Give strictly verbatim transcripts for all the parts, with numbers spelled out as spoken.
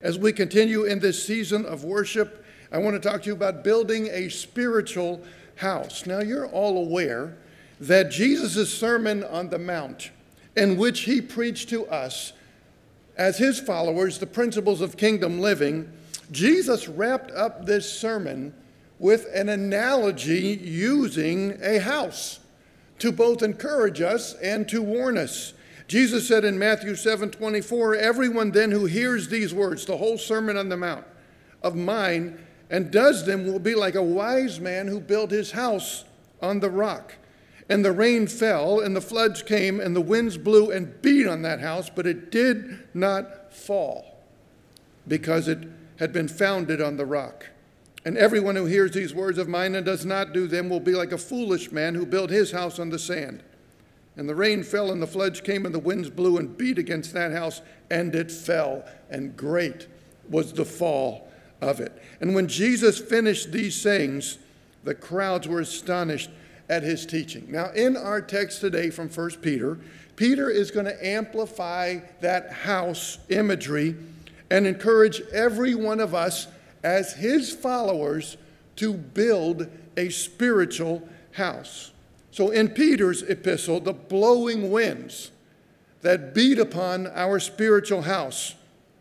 As we continue in this season of worship, I want to talk to you about building a spiritual house. Now, you're all aware that Jesus' Sermon on the Mount, in which he preached to us as his followers the principles of kingdom living, Jesus wrapped up this sermon with an analogy using a house to both encourage us and to warn us. Jesus said in Matthew seven twenty-four, "Everyone then who hears these words," the whole Sermon on the Mount, "of mine and does them will be like a wise man who built his house on the rock. And the rain fell, and the floods came, and the winds blew and beat on that house, but it did not fall, because it had been founded on the rock. And everyone who hears these words of mine and does not do them will be like a foolish man who built his house on the sand. And the rain fell, and the floods came, and the winds blew and beat against that house, and it fell, and great was the fall of it." And when Jesus finished these sayings, the crowds were astonished at his teaching. Now, in our text today from First Peter, Peter is going to amplify that house imagery and encourage every one of us as his followers to build a spiritual house. So in Peter's epistle, the blowing winds that beat upon our spiritual house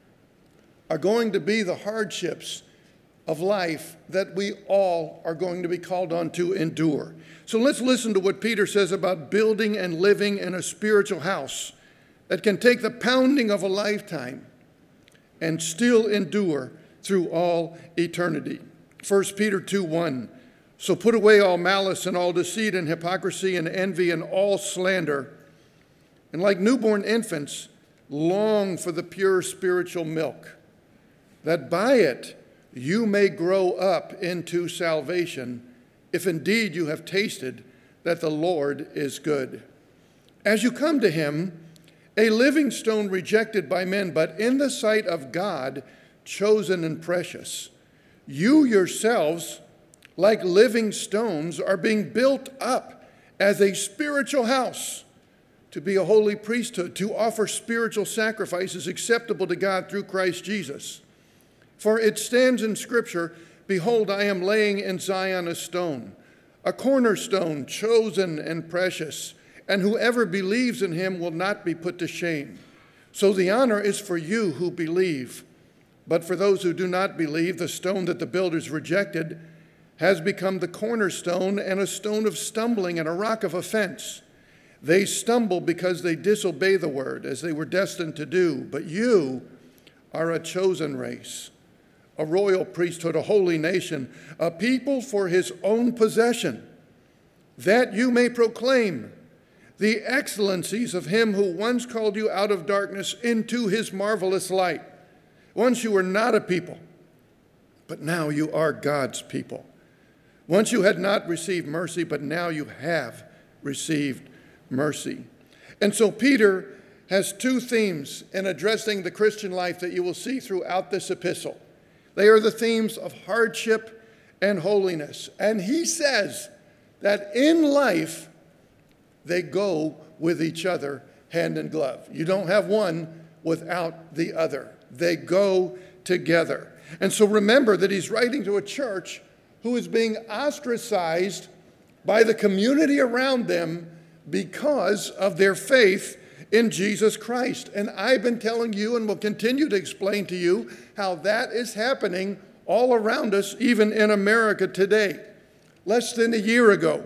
are going to be the hardships of life that we all are going to be called on to endure. So let's listen to what Peter says about building and living in a spiritual house that can take the pounding of a lifetime and still endure through all eternity. First Peter two one, "So put away all malice and all deceit and hypocrisy and envy and all slander, and like newborn infants, long for the pure spiritual milk, that by it you may grow up into salvation, if indeed you have tasted that the Lord is good. As you come to him, a living stone rejected by men, but in the sight of God, chosen and precious, you yourselves, like living stones, are being built up as a spiritual house, to be a holy priesthood, to offer spiritual sacrifices acceptable to God through Christ Jesus. For it stands in Scripture, 'Behold, I am laying in Zion a stone, a cornerstone, chosen and precious, and whoever believes in him will not be put to shame. So the honor is for you who believe. But for those who do not believe, the stone that the builders rejected has become the cornerstone and a stone of stumbling and a rock of offense. They stumble because they disobey the word, as they were destined to do. But you are a chosen race, a royal priesthood, a holy nation, a people for his own possession, that you may proclaim the excellencies of him who once called you out of darkness into his marvelous light. Once you were not a people, but now you are God's people. Once you had not received mercy, but now you have received mercy." And so Peter has two themes in addressing the Christian life that you will see throughout this epistle. They are the themes of hardship and holiness. And he says that in life, they go with each other hand in glove. You don't have one without the other. They go together. And so remember that he's writing to a church who is being ostracized by the community around them because of their faith in Jesus Christ. And I've been telling you and will continue to explain to you how that is happening all around us, even in America today. Less than a year ago,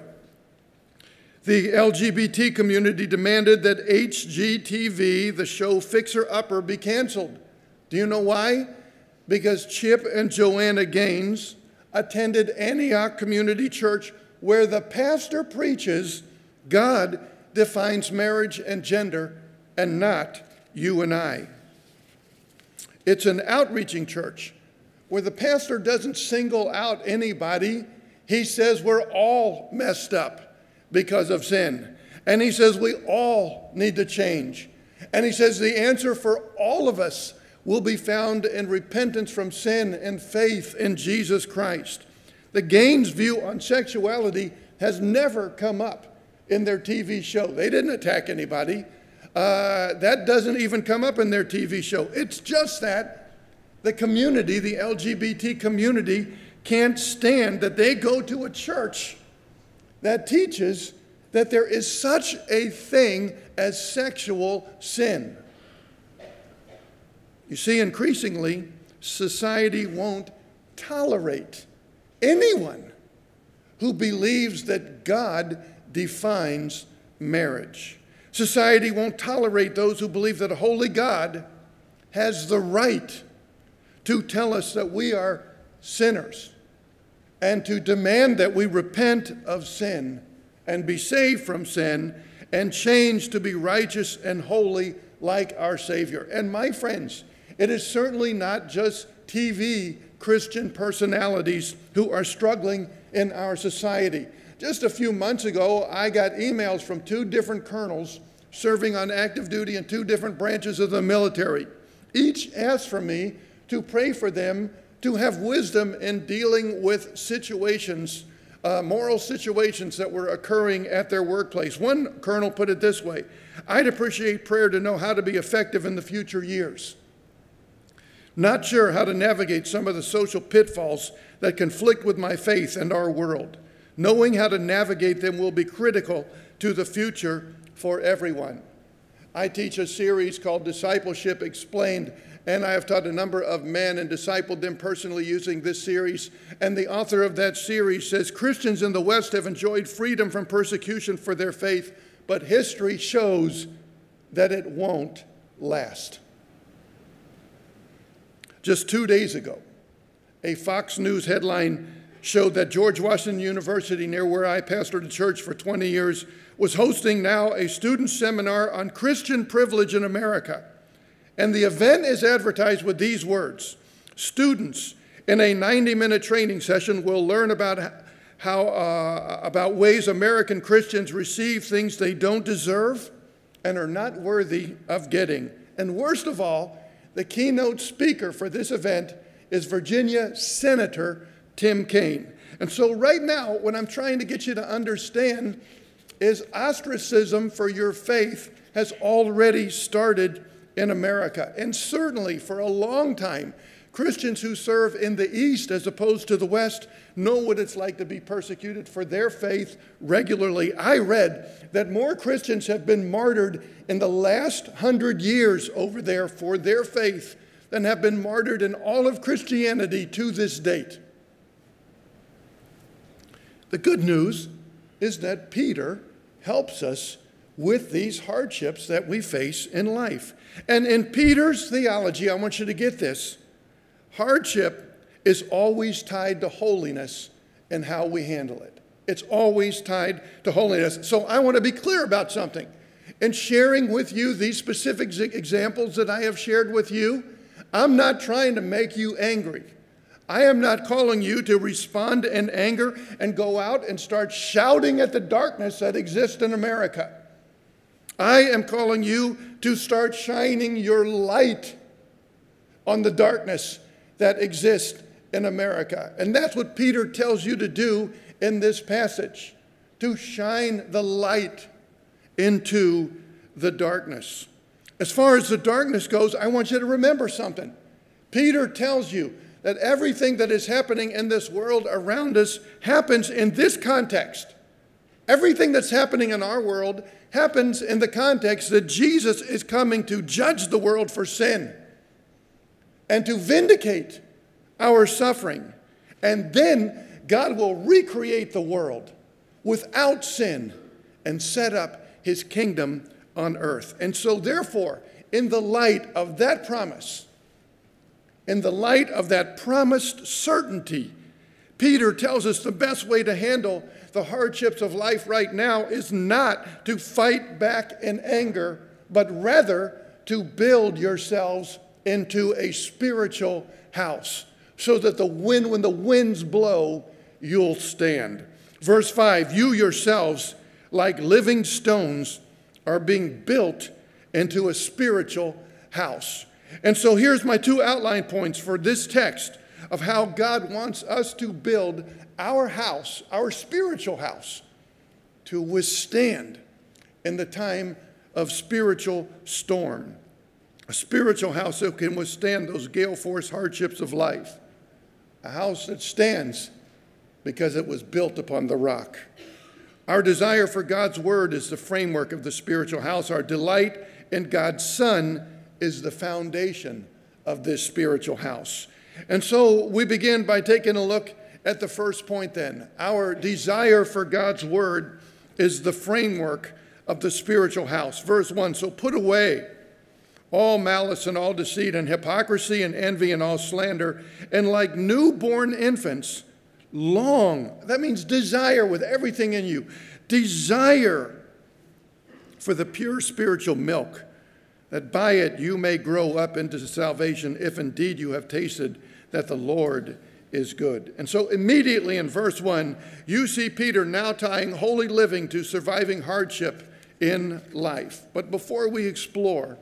the L G B T community demanded that H G T V, the show Fixer Upper, be canceled. Do you know why? Because Chip and Joanna Gaines attended Antioch Community Church, where the pastor preaches God defines marriage and gender, and not you and I. It's an outreaching church where the pastor doesn't single out anybody. He says we're all messed up because of sin. And he says we all need to change. And he says the answer for all of us will be found in repentance from sin and faith in Jesus Christ. The Gaines' view on sexuality has never come up in their T V show. They didn't attack anybody. Uh, that doesn't even come up in their T V show. It's just that The community, the L G B T community, can't stand that they go to a church that teaches that there is such a thing as sexual sin. You see, increasingly, society won't tolerate anyone who believes that God defines marriage. Society won't tolerate those who believe that a holy God has the right to tell us that we are sinners and to demand that we repent of sin and be saved from sin and change to be righteous and holy like our Savior. And my friends, it is certainly not just T V Christian personalities who are struggling in our society. Just a few months ago, I got emails from two different colonels serving on active duty in two different branches of the military. Each asked for me to pray for them to have wisdom in dealing with situations, uh, moral situations that were occurring at their workplace. One colonel put it this way: I'd appreciate prayer to know how to be effective in the future years. Not sure how to navigate some of the social pitfalls that conflict with my faith and our world. Knowing how to navigate them will be critical to the future for everyone. I teach a series called Discipleship Explained, and I have taught a number of men and discipled them personally using this series. And the author of that series says, Christians in the West have enjoyed freedom from persecution for their faith, but history shows that it won't last. Just two days ago, a Fox News headline showed that George Washington University, near where I pastored a church for twenty years, was hosting now a student seminar on Christian privilege in America. And the event is advertised with these words: students in a ninety-minute training session will learn about how uh, about ways American Christians receive things they don't deserve and are not worthy of getting. And worst of all, the keynote speaker for this event is Virginia Senator Tim Kaine. And so right now, what I'm trying to get you to understand is ostracism for your faith has already started in America. And certainly for a long time, Christians who serve in the East as opposed to the West know what it's like to be persecuted for their faith regularly. I read that more Christians have been martyred in the last hundred years over there for their faith than have been martyred in all of Christianity to this date. The good news is that Peter helps us with these hardships that we face in life. And in Peter's theology, I want you to get this: hardship is always tied to holiness and how we handle it. It's always tied to holiness. So I want to be clear about something. In sharing with you these specific examples that I have shared with you, I'm not trying to make you angry. I am not calling you to respond in anger and go out and start shouting at the darkness that exists in America. I am calling you to start shining your light on the darkness that exists in America. And that's what Peter tells you to do in this passage, to shine the light into the darkness. As far as the darkness goes, I want you to remember something. Peter tells you that everything that is happening in this world around us happens in this context. Everything that's happening in our world happens in the context that Jesus is coming to judge the world for sin and to vindicate our suffering. And then God will recreate the world without sin and set up his kingdom on earth. And so therefore, in the light of that promise, in the light of that promised certainty, Peter tells us the best way to handle the hardships of life right now is not to fight back in anger, but rather to build yourselves into a spiritual house so that the wind, when the winds blow, you'll stand. Verse five, you yourselves, like living stones, are being built into a spiritual house. And so here's my two outline points for this text of how God wants us to build our house, our spiritual house, to withstand in the time of spiritual storm. A spiritual house that can withstand those gale force hardships of life. A house that stands because it was built upon the rock. Our desire for God's word is the framework of the spiritual house. Our delight in God's Son is the foundation of this spiritual house. And so we begin by taking a look at the first point then. Our desire for God's word is the framework of the spiritual house. Verse one, so put away all malice and all deceit and hypocrisy and envy and all slander, and like newborn infants, long, that means desire with everything in you, desire for the pure spiritual milk, that by it you may grow up into salvation, if indeed you have tasted that the Lord is good. And so immediately in verse one, you see Peter now tying holy living to surviving hardship in life. But before we explore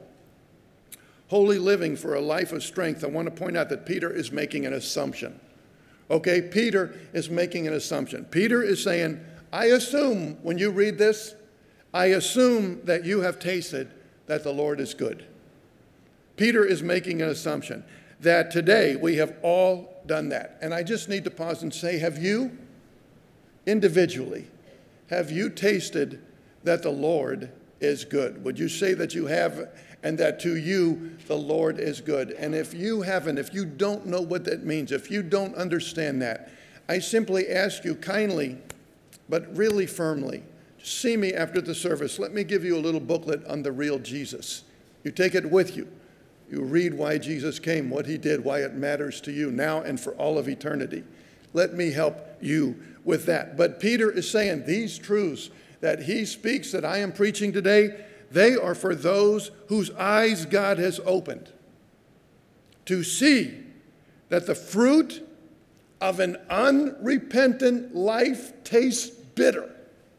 holy living for a life of strength, I want to point out that Peter is making an assumption. Okay, Peter is making an assumption. Peter is saying, I assume when you read this, I assume that you have tasted that the Lord is good. Peter is making an assumption that today we have all done that. And I just need to pause and say, have you, individually, have you tasted that the Lord is good? Would you say that you have, and that to you the Lord is good? And if you haven't, if you don't know what that means, if you don't understand that, I simply ask you kindly, but really firmly, see me after the service. Let me give you a little booklet on the real Jesus. You take it with you. You read why Jesus came, what he did, why it matters to you now and for all of eternity. Let me help you with that. But Peter is saying these truths that he speaks that I am preaching today, they are for those whose eyes God has opened to see that the fruit of an unrepentant life tastes bitter.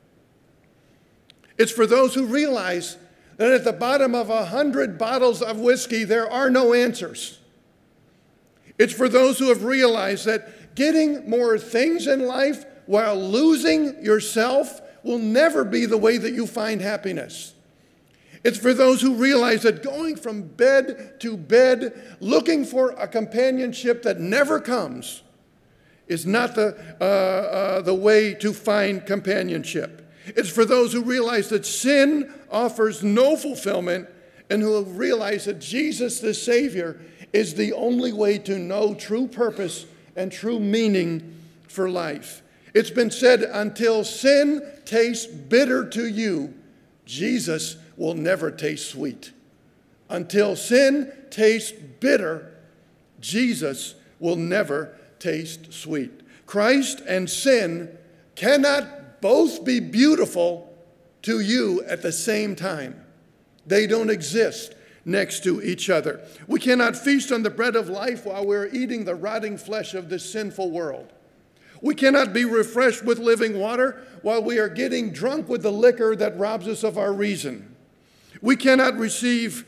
It's for those who realize that at the bottom of a hundred bottles of whiskey, there are no answers. It's for those who have realized that getting more things in life while losing yourself will never be the way that you find happiness. It's for those who realize that going from bed to bed, looking for a companionship that never comes, is not the, uh, uh, the way to find companionship. It's for those who realize that sin offers no fulfillment and who have realized that Jesus, the Savior, is the only way to know true purpose and true meaning for life. It's been said, until sin tastes bitter to you, Jesus will never taste sweet. Until sin tastes bitter, Jesus will never taste sweet. Christ and sin cannot both be beautiful to you at the same time. They don't exist next to each other. We cannot feast on the bread of life while we're eating the rotting flesh of this sinful world. We cannot be refreshed with living water while we are getting drunk with the liquor that robs us of our reason. We cannot receive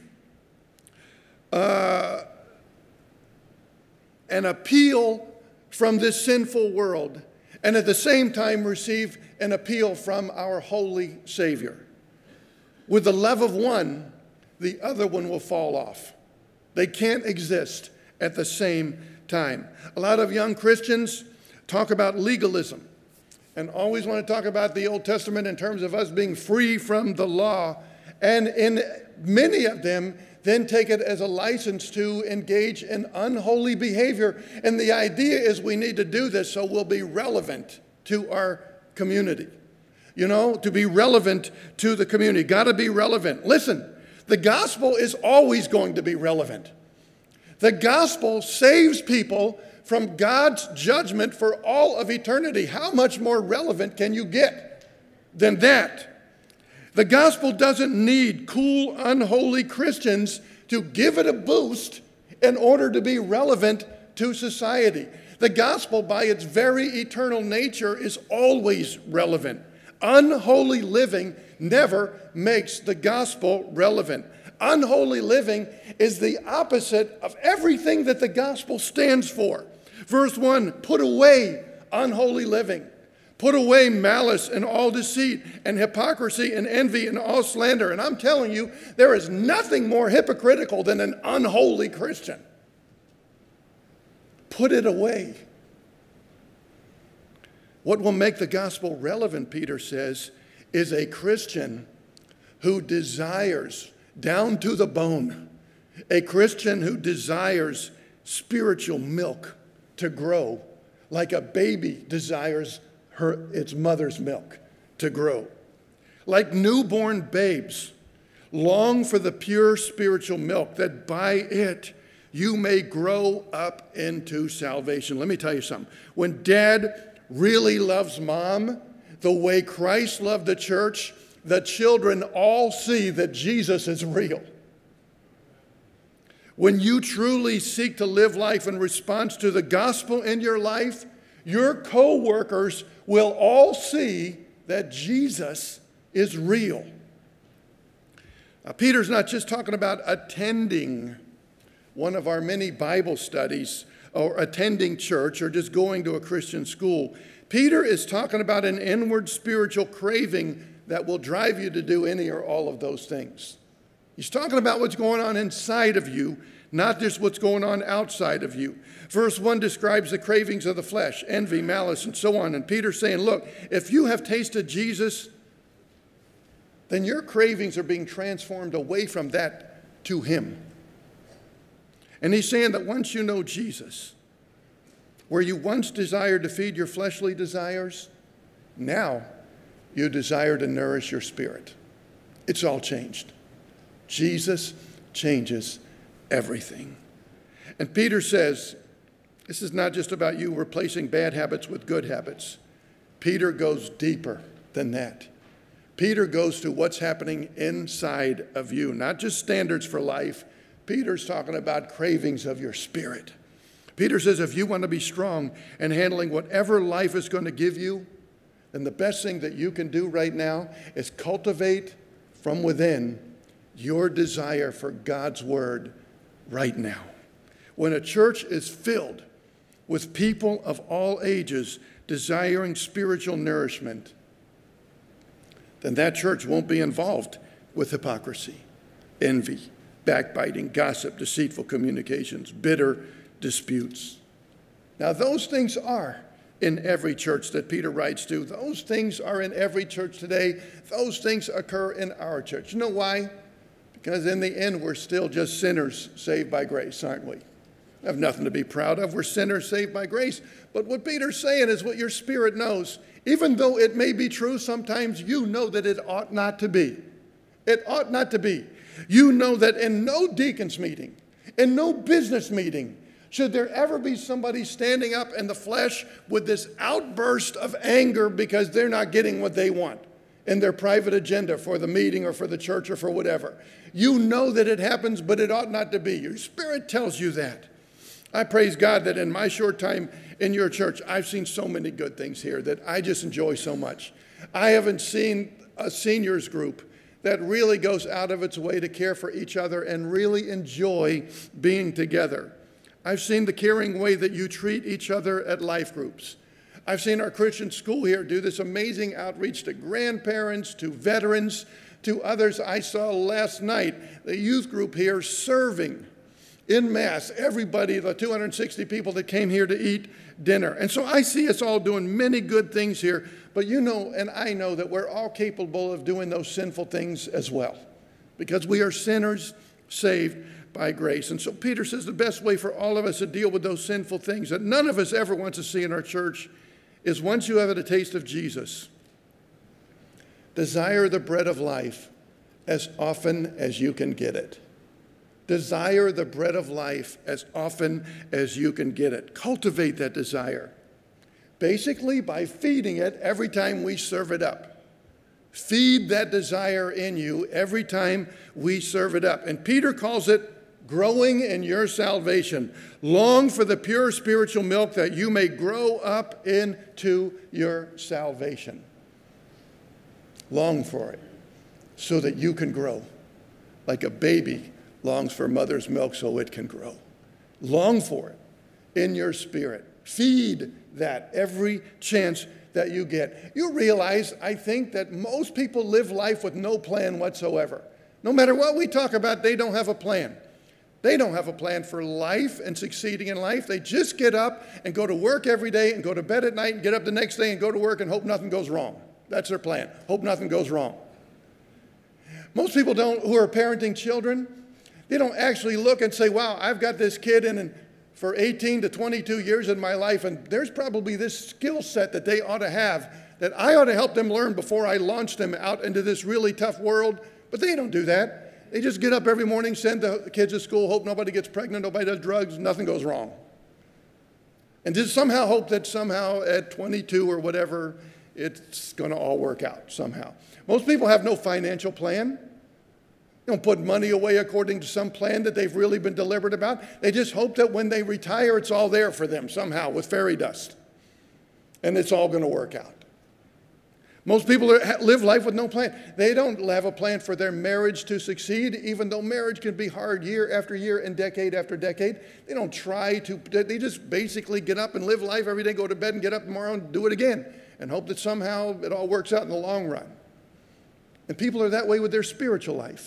uh, an appeal from this sinful world and at the same time receive an appeal from our holy Savior. With the love of one, the other one will fall off. They can't exist at the same time. A lot of young Christians talk about legalism and always want to talk about the Old Testament in terms of us being free from the law. And in many of them, then take it as a license to engage in unholy behavior. And the idea is we need to do this so we'll be relevant to our community. You know, to be relevant to the community. Got to be relevant. Listen, the gospel is always going to be relevant. The gospel saves people from God's judgment for all of eternity. How much more relevant can you get than that? The gospel doesn't need cool, unholy Christians to give it a boost in order to be relevant to society. The gospel, by its very eternal nature, is always relevant. Unholy living never makes the gospel relevant. Unholy living is the opposite of everything that the gospel stands for. Verse one, put away unholy living. Put away malice and all deceit and hypocrisy and envy and all slander. And I'm telling you, there is nothing more hypocritical than an unholy Christian. Put it away. What will make the gospel relevant, Peter says, is a Christian who desires, down to the bone, a Christian who desires spiritual milk to grow like a baby desires her, its mother's milk to grow. Like newborn babes long for the pure spiritual milk, that by it you may grow up into salvation. Let me tell you something. When dad really loves mom the way Christ loved the church, the children all see that Jesus is real. When you truly seek to live life in response to the gospel in your life, your co-workers will all see that Jesus is real. Now, Peter's not just talking about attending one of our many Bible studies or attending church or just going to a Christian school. Peter is talking about an inward spiritual craving that will drive you to do any or all of those things. He's talking about what's going on inside of you, not just what's going on outside of you. Verse one describes the cravings of the flesh, envy, malice, and so on. And Peter's saying, look, if you have tasted Jesus, then your cravings are being transformed away from that to him. And he's saying that once you know Jesus, where you once desired to feed your fleshly desires, now you desire to nourish your spirit. It's all changed. Jesus changes everything. And Peter says, this is not just about you replacing bad habits with good habits. Peter goes deeper than that. Peter goes to what's happening inside of you, not just standards for life. Peter's talking about cravings of your spirit. Peter says if you want to be strong in handling whatever life is going to give you, then the best thing that you can do right now is cultivate from within your desire for God's word right now. When a church is filled with people of all ages desiring spiritual nourishment, then that church won't be involved with hypocrisy, envy, backbiting, gossip, deceitful communications, bitter disputes. Now, those things are in every church that Peter writes to. Those things are in every church today. Those things occur in our church. You know why? Because in the end, we're still just sinners saved by grace, aren't we? We have nothing to be proud of. We're sinners saved by grace. But what Peter's saying is what your spirit knows. Even though it may be true, sometimes you know that it ought not to be. It ought not to be. You know that in no deacon's meeting, in no business meeting, should there ever be somebody standing up in the flesh with this outburst of anger because they're not getting what they want in their private agenda for the meeting or for the church or for whatever. You know that it happens, but it ought not to be. Your spirit tells you that. I praise God that in my short time in your church, I've seen so many good things here that I just enjoy so much. I haven't seen a seniors group that really goes out of its way to care for each other and really enjoy being together. I've seen the caring way that you treat each other at life groups. I've seen our Christian school here do this amazing outreach to grandparents, to veterans, to others. I saw last night the youth group here serving in mass everybody, the two hundred sixty people that came here to eat dinner. And so I see us all doing many good things here, but you know, and I know that we're all capable of doing those sinful things as well, because we are sinners saved by grace. And so Peter says the best way for all of us to deal with those sinful things that none of us ever wants to see in our church is once you have had a taste of Jesus, desire the bread of life as often as you can get it. Desire the bread of life as often as you can get it. Cultivate that desire. Basically by feeding it every time we serve it up. Feed that desire in you every time we serve it up. And Peter calls it growing in your salvation. Long for the pure spiritual milk that you may grow up into your salvation. Long for it so that you can grow like a baby longs for mother's milk so it can grow. Long for it in your spirit Feed that every chance that you get. You realize, I think, that most people live life with no plan whatsoever. No matter what we talk about, they don't have a plan. They don't have a plan for life and succeeding in life. They just get up and go to work every day and go to bed at night and get up the next day and go to work and hope nothing goes wrong. That's their plan. Hope nothing goes wrong. Most people don't, who are parenting children, they don't actually look and say, wow, I've got this kid in and for eighteen to twenty-two years in my life, and there's probably this skill set that they ought to have that I ought to help them learn before I launch them out into this really tough world. But they don't do that. They just get up every morning, send the kids to school, hope nobody gets pregnant, nobody does drugs, nothing goes wrong. And just somehow hope that somehow at twenty-two or whatever, it's going to all work out somehow. Most people have no financial plan. They don't put money away according to some plan that they've really been deliberate about. They just hope that when they retire, it's all there for them somehow with fairy dust. And it's all going to work out. Most people are, live life with no plan. They don't have a plan for their marriage to succeed, even though marriage can be hard year after year and decade after decade. They don't try to, they just basically get up and live life every day, go to bed and get up tomorrow and do it again, and hope that somehow it all works out in the long run. And people are that way with their spiritual life.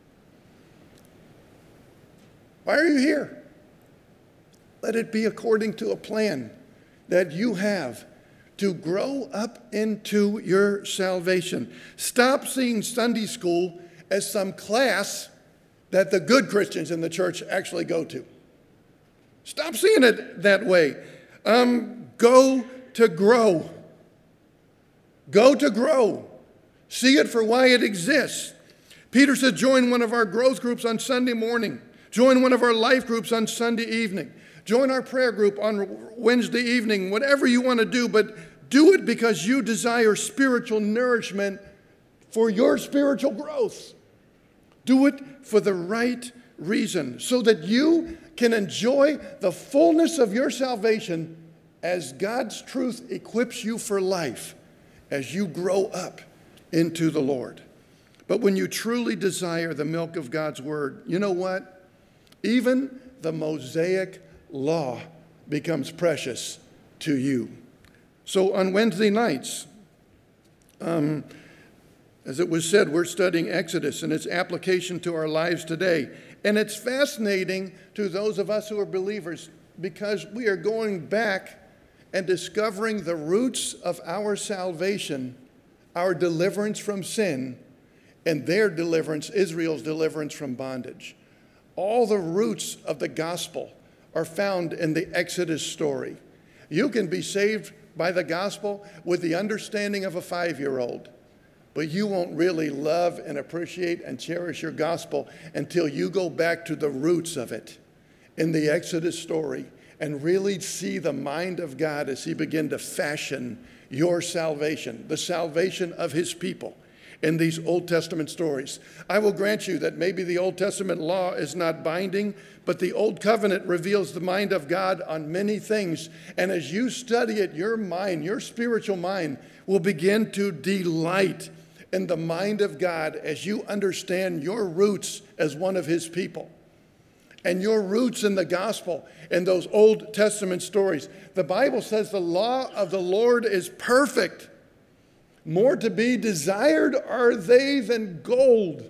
Why are you here? Let it be according to a plan that you have to grow up into your salvation. Stop seeing Sunday school as some class that the good Christians in the church actually go to. Stop seeing it that way. Um, go to grow. Go to grow. See it for why it exists. Peter said, join one of our growth groups on Sunday morning. Join one of our life groups on Sunday evening. Join our prayer group on Wednesday evening. Whatever you want to do, but do it because you desire spiritual nourishment for your spiritual growth. Do it for the right reason so that you can enjoy the fullness of your salvation as God's truth equips you for life as you grow up into the Lord. But when you truly desire the milk of God's word, you know what? Even the Mosaic law becomes precious to you. So on Wednesday nights, um, as it was said, we're studying Exodus and its application to our lives today. And it's fascinating to those of us who are believers because we are going back and discovering the roots of our salvation, our deliverance from sin, and their deliverance, Israel's deliverance from bondage. All the roots of the gospel are found in the Exodus story. You can be saved by the gospel with the understanding of a five-year-old, but you won't really love and appreciate and cherish your gospel until you go back to the roots of it in the Exodus story and really see the mind of God as he began to fashion your salvation, the salvation of his people. In these Old Testament stories. I will grant you that maybe the Old Testament law is not binding, but the Old Covenant reveals the mind of God on many things. And as you study it, your mind, your spiritual mind, will begin to delight in the mind of God as you understand your roots as one of his people. And your roots in the gospel in those Old Testament stories. The Bible says the law of the Lord is perfect. More to be desired are they than gold,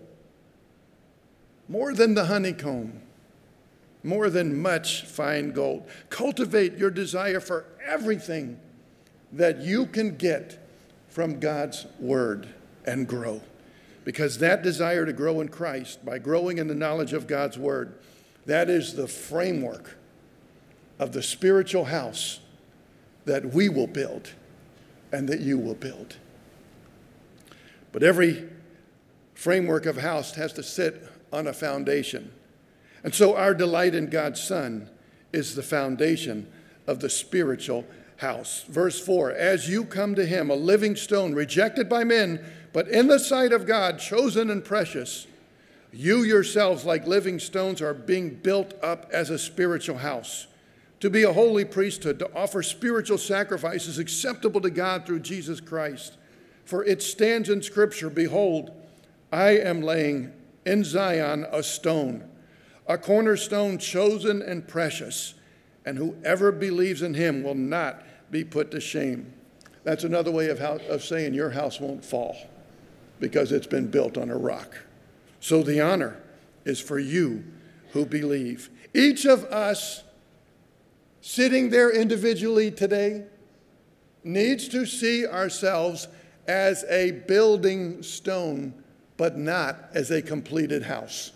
more than the honeycomb, more than much fine gold. Cultivate your desire for everything that you can get from God's word and grow. Because that desire to grow in Christ, by growing in the knowledge of God's word, that is the framework of the spiritual house that we will build and that you will build. But every framework of house has to sit on a foundation. And so our delight in God's Son is the foundation of the spiritual house. Verse four, as you come to him, a living stone, rejected by men, but in the sight of God, chosen and precious, you yourselves, like living stones, are being built up as a spiritual house, to be a holy priesthood, to offer spiritual sacrifices acceptable to God through Jesus Christ. For it stands in Scripture, behold, I am laying in Zion a stone, a cornerstone chosen and precious, and whoever believes in him will not be put to shame. That's another way of, how, of saying your house won't fall because it's been built on a rock. So the honor is for you who believe. Each of us sitting there individually today needs to see ourselves as a building stone, but not as a completed house.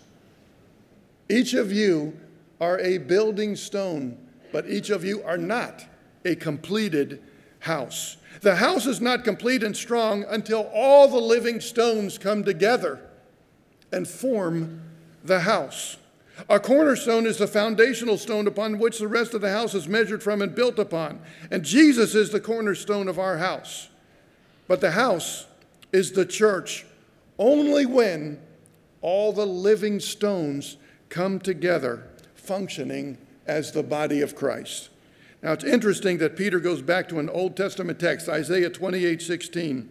Each of you are a building stone, but each of you are not a completed house. The house is not complete and strong until all the living stones come together and form the house. A cornerstone is the foundational stone upon which the rest of the house is measured from and built upon. And Jesus is the cornerstone of our house. But the house is the church only when all the living stones come together, functioning as the body of Christ. Now, it's interesting that Peter goes back to an Old Testament text, Isaiah twenty-eight sixteen,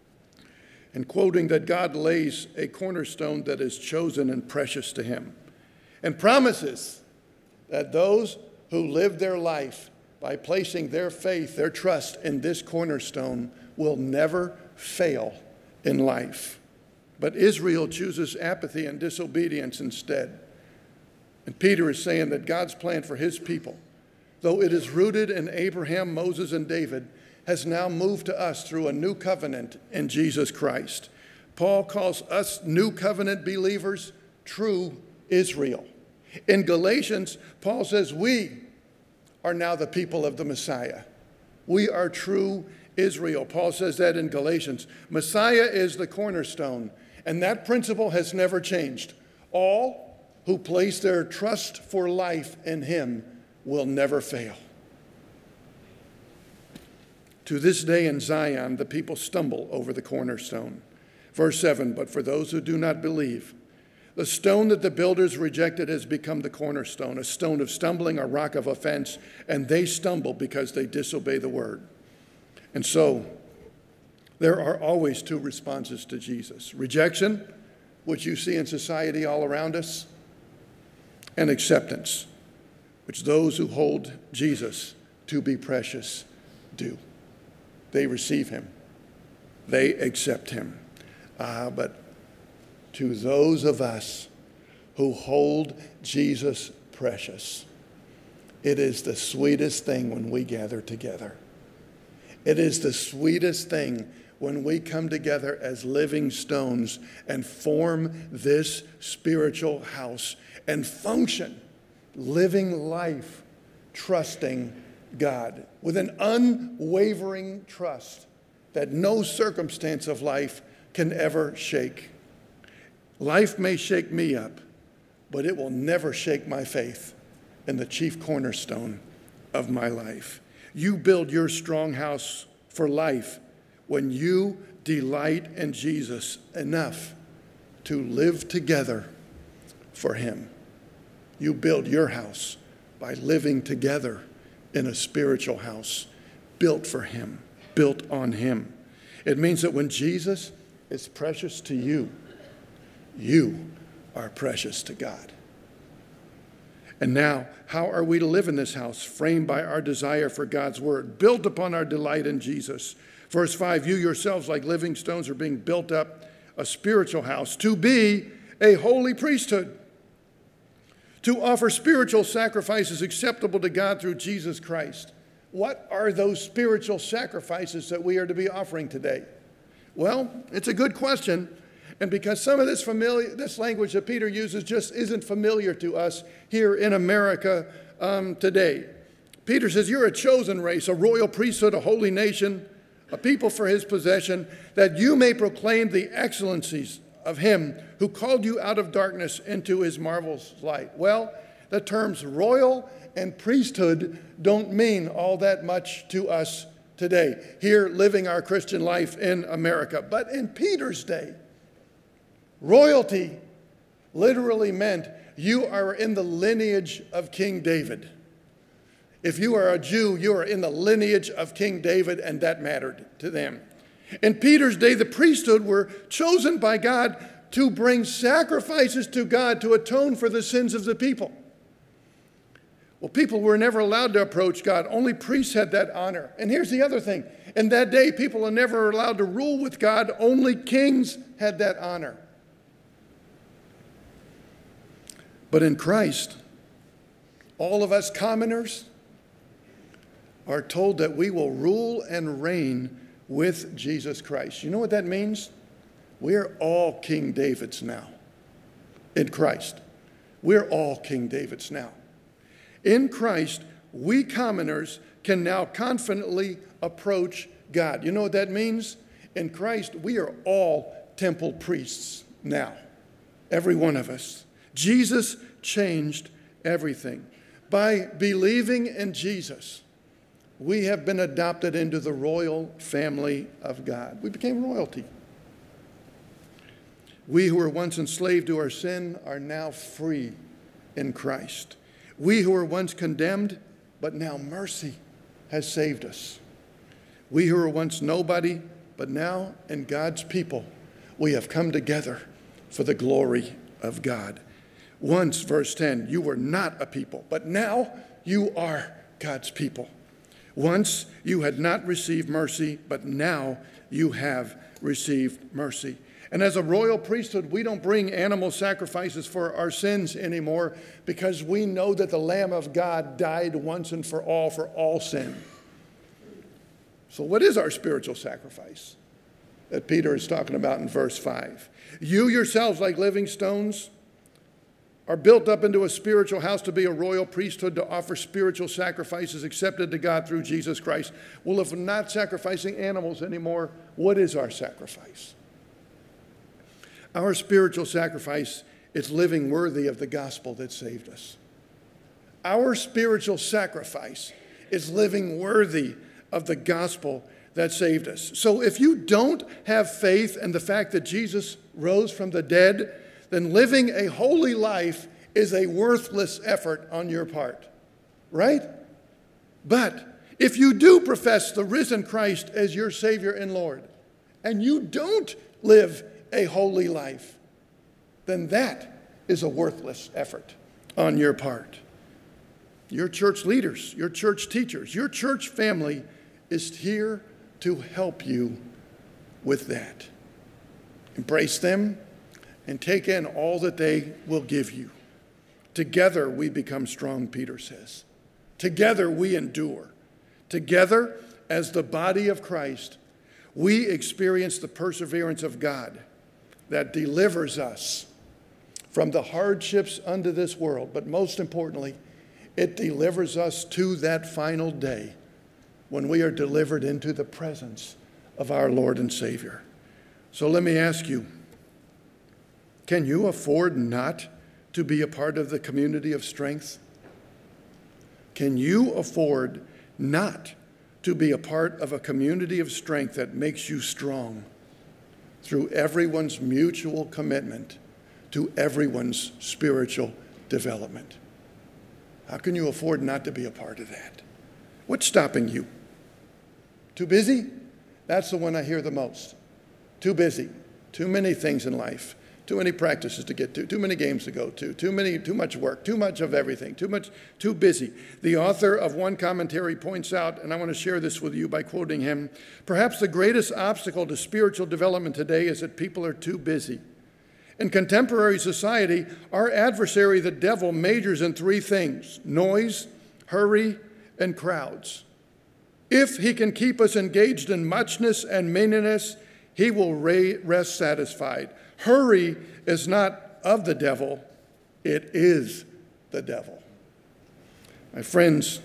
and quoting that God lays a cornerstone that is chosen and precious to him, and promises that those who live their life by placing their faith, their trust in this cornerstone will never fail in life. But Israel chooses apathy and disobedience instead. And Peter is saying that God's plan for his people, though it is rooted in Abraham, Moses, and David, has now moved to us through a new covenant in Jesus Christ. Paul calls us new covenant believers true Israel. In Galatians, Paul says we are now the people of the Messiah. We are true Israel. Paul says that in Galatians. Messiah is the cornerstone, and that principle has never changed. All who place their trust for life in him will never fail. To this day in Zion, the people stumble over the cornerstone. Verse seven, but for those who do not believe, the stone that the builders rejected has become the cornerstone, a stone of stumbling, a rock of offense, and they stumble because they disobey the word. And so, there are always two responses to Jesus. Rejection, which you see in society all around us, and acceptance, which those who hold Jesus to be precious do. They receive him. They accept him. Ah, but to those of us who hold Jesus precious, it is the sweetest thing when we gather together. It is the sweetest thing when we come together as living stones and form this spiritual house and function, living life, trusting God with an unwavering trust that no circumstance of life can ever shake. Life may shake me up, but it will never shake my faith in the chief cornerstone of my life. You build your strong house for life when you delight in Jesus enough to live together for him. You build your house by living together in a spiritual house built for him, built on him. It means that when Jesus is precious to you, you are precious to God. And now, how are we to live in this house? Framed by our desire for God's word, built upon our delight in Jesus. Verse five, you yourselves like living stones are being built up, a spiritual house, to be a holy priesthood, to offer spiritual sacrifices acceptable to God through Jesus Christ. What are those spiritual sacrifices that we are to be offering today? Well, it's a good question. And because some of this familiar, this language that Peter uses just isn't familiar to us here in America um, today. Peter says, you're a chosen race, a royal priesthood, a holy nation, a people for his possession, that you may proclaim the excellencies of him who called you out of darkness into his marvelous light. Well, the terms royal and priesthood don't mean all that much to us today, here living our Christian life in America. But in Peter's day, royalty literally meant you are in the lineage of King David. If you are a Jew, you are in the lineage of King David, and that mattered to them. In Peter's day, the priesthood were chosen by God to bring sacrifices to God to atone for the sins of the people. Well, people were never allowed to approach God. Only priests had that honor. And here's the other thing. In that day, people are never allowed to rule with God. Only kings had that honor. But in Christ, all of us commoners are told that we will rule and reign with Jesus Christ. You know what that means? We're all King Davids now in Christ. We're all King Davids now. In Christ, we commoners can now confidently approach God. You know what that means? In Christ, we are all temple priests now, every one of us. Jesus changed everything. By believing in Jesus, we have been adopted into the royal family of God. We became royalty. We who were once enslaved to our sin are now free in Christ. We who were once condemned, but now mercy has saved us. We who were once nobody, but now in God's people, we have come together for the glory of God. Once, verse ten, you were not a people, but now you are God's people. Once you had not received mercy, but now you have received mercy. And as a royal priesthood, we don't bring animal sacrifices for our sins anymore because we know that the Lamb of God died once and for all for all sin. So what is our spiritual sacrifice that Peter is talking about in verse five? You yourselves, like living stones, are built up into a spiritual house to be a royal priesthood to offer spiritual sacrifices accepted to God through Jesus Christ. Well, if we're not sacrificing animals anymore, what is our sacrifice? Our spiritual sacrifice is living worthy of the gospel that saved us. Our spiritual sacrifice is living worthy of the gospel that saved us. So if you don't have faith in the fact that Jesus rose from the dead, then living a holy life is a worthless effort on your part, right? But if you do profess the risen Christ as your Savior and Lord, and you don't live a holy life, then that is a worthless effort on your part. Your church leaders, your church teachers, your church family is here to help you with that. Embrace them and take in all that they will give you. Together we become strong, Peter says. Together we endure. Together, as the body of Christ, we experience the perseverance of God that delivers us from the hardships unto this world. But most importantly, it delivers us to that final day when we are delivered into the presence of our Lord and Savior. So let me ask you, can you afford not to be a part of the community of strength? Can you afford not to be a part of a community of strength that makes you strong through everyone's mutual commitment to everyone's spiritual development? How can you afford not to be a part of that? What's stopping you? Too busy? That's the one I hear the most. Too busy. Too many things in life. Too many practices to get to, too many games to go to, too many, too much work, too much of everything, too much, too busy. The author of one commentary points out, and I want to share this with you by quoting him, perhaps the greatest obstacle to spiritual development today is that people are too busy. In contemporary society, our adversary, the devil, majors in three things: noise, hurry, and crowds. If he can keep us engaged in muchness and meanness, he will rest satisfied. Hurry is not of the devil, it is the devil. My friends,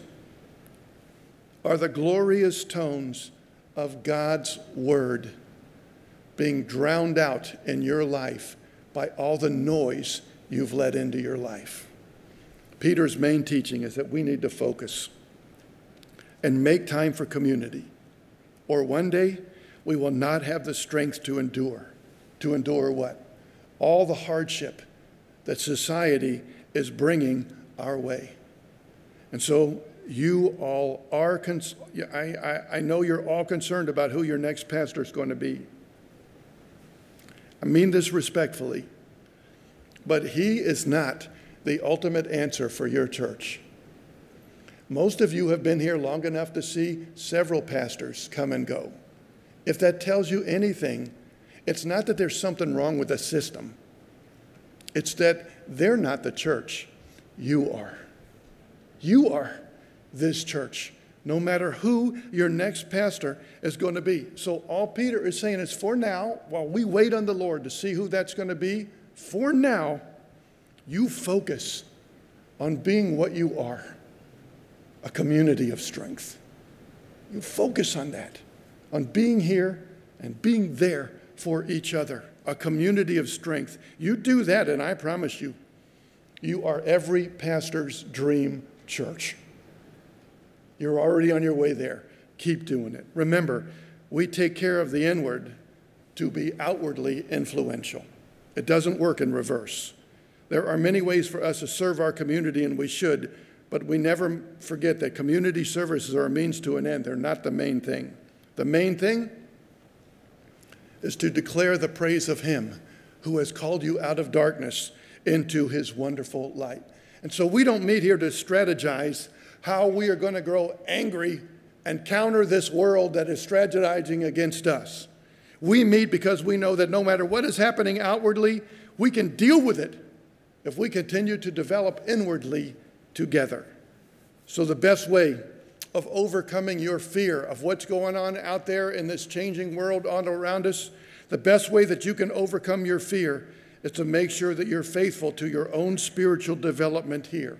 are the glorious tones of God's word being drowned out in your life by all the noise you've let into your life? Peter's main teaching is that we need to focus and make time for community, or one day we will not have the strength to endure. To endure what? All the hardship that society is bringing our way. And so you all are, cons- I, I, I know you're all concerned about who your next pastor is going to be. I mean this respectfully, but he is not the ultimate answer for your church. Most of you have been here long enough to see several pastors come and go. If that tells you anything, it's not that there's something wrong with the system. It's that they're not the church. You are. You are this church, no matter who your next pastor is going to be. So all Peter is saying is, for now, while we wait on the Lord to see who that's going to be, for now, you focus on being what you are, a community of strength. You focus on that, on being here and being there for each other, a community of strength. You do that, and I promise you, you are every pastor's dream church. You're already on your way there. Keep doing it. Remember, we take care of the inward to be outwardly influential. It doesn't work in reverse. There are many ways for us to serve our community, and we should, but we never forget that community services are a means to an end. They're not the main thing. The main thing is to declare the praise of Him who has called you out of darkness into His wonderful light. And so we don't meet here to strategize how we are going to grow angry and counter this world that is strategizing against us. We meet because we know that no matter what is happening outwardly, we can deal with it if we continue to develop inwardly together. So the best way of overcoming your fear of what's going on out there in this changing world all around us, the best way that you can overcome your fear is to make sure that you're faithful to your own spiritual development here.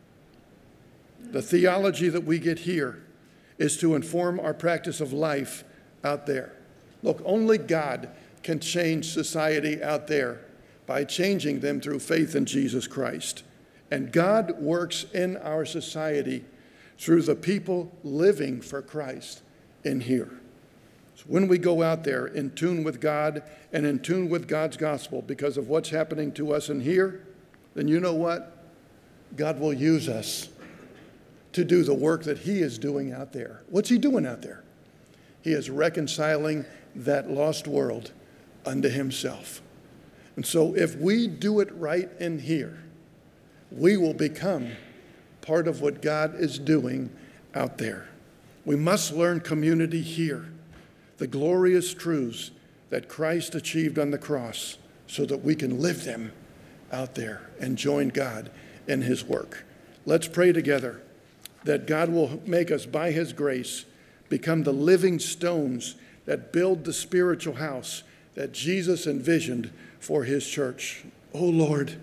The theology that we get here is to inform our practice of life out there. Look, only God can change society out there by changing them through faith in Jesus Christ. And God works in our society through the people living for Christ in here. So when we go out there in tune with God and in tune with God's gospel because of what's happening to us in here, then you know what? God will use us to do the work that He is doing out there. What's He doing out there? He is reconciling that lost world unto Himself. And so if we do it right in here, we will become part of what God is doing out there. We must learn community here, the glorious truths that Christ achieved on the cross, so that we can live them out there and join God in His work. Let's pray together that God will make us, by His grace, become the living stones that build the spiritual house that Jesus envisioned for His church. Oh Lord,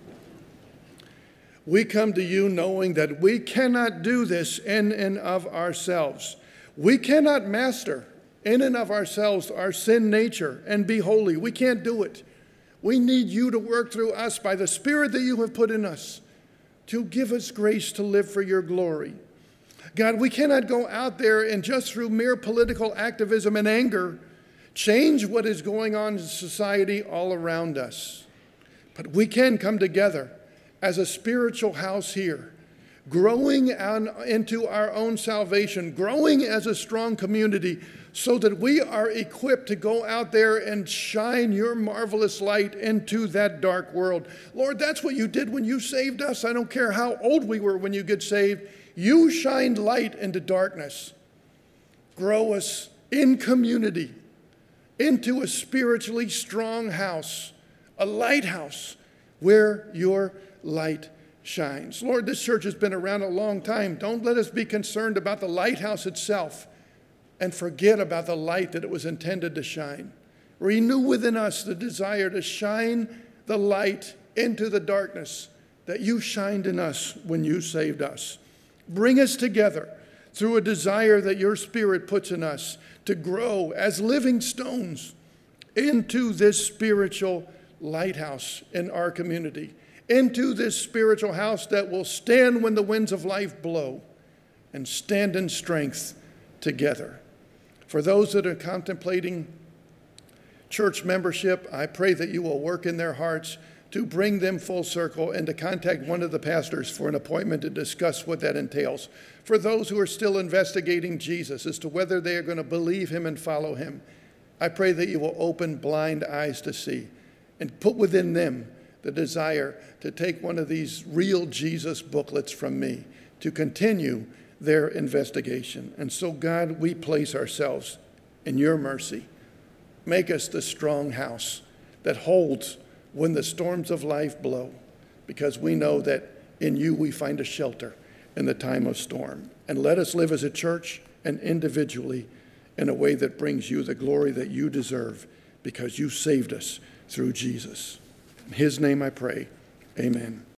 we come to You knowing that we cannot do this in and of ourselves. We cannot master in and of ourselves our sin nature and be holy. We can't do it. We need You to work through us by the Spirit that You have put in us to give us grace to live for Your glory. God, we cannot go out there and just through mere political activism and anger change what is going on in society all around us. But we can come together as a spiritual house here, growing on, into our own salvation, growing as a strong community so that we are equipped to go out there and shine Your marvelous light into that dark world. Lord, that's what You did when You saved us. I don't care how old we were when You get saved. You shined light into darkness. Grow us in community into a spiritually strong house, a lighthouse where Your light shines. Lord, this church has been around a long time. Don't let us be concerned about the lighthouse itself and forget about the light that it was intended to shine. Renew within us the desire to shine the light into the darkness that You shined in us when You saved us. Bring us together through a desire that Your Spirit puts in us to grow as living stones into this spiritual lighthouse in our community, into this spiritual house that will stand when the winds of life blow and stand in strength together. For those that are contemplating church membership, I pray that You will work in their hearts to bring them full circle and to contact one of the pastors for an appointment to discuss what that entails. For those who are still investigating Jesus as to whether they are going to believe Him and follow Him, I pray that You will open blind eyes to see and put within them the desire to take one of these real Jesus booklets from me, to continue their investigation. And so, God, we place ourselves in your mercy. Make us the strong house that holds when the storms of life blow, because we know that in you we find a shelter in the time of storm. And let us live as a church and individually in a way that brings you the glory that you deserve, because you saved us through Jesus. In his name I pray, amen.